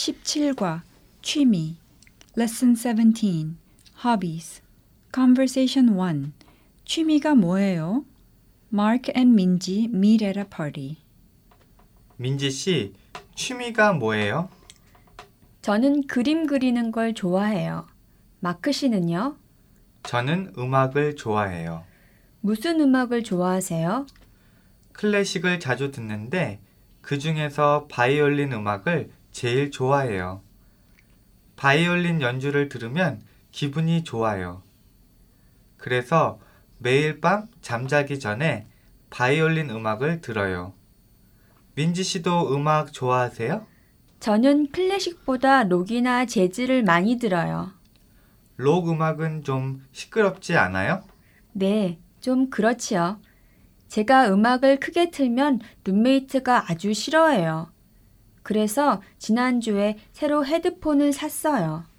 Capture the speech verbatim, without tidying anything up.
십칠 과 취미 Lesson seventeen Hobbies Conversation one 취미가 뭐예요? Mark and 민지 meet at a party. 민지 씨, 취미가 뭐예요? 저는 그림 그리는 걸 좋아해요. 마크 씨는요? 저는 음악을 좋아해요. 무슨 음악을 좋아하세요? 클래식을 자주 듣는데 그 중에서 바이올린 음악을 제일 좋아해요. 바이올린 연주를 들으면 기분이 좋아요. 그래서 매일 밤 잠자기 전에 바이올린 음악을 들어요. 민지 씨도 음악 좋아하세요? 저는 클래식보다 록이나 재즈를 많이 들어요. 록 음악은 좀 시끄럽지 않아요? 네, 좀 그렇지요. 제가 음악을 크게 틀면 룸메이트가 아주 싫어해요. 그래서 지난주에 새로 헤드폰을 샀어요.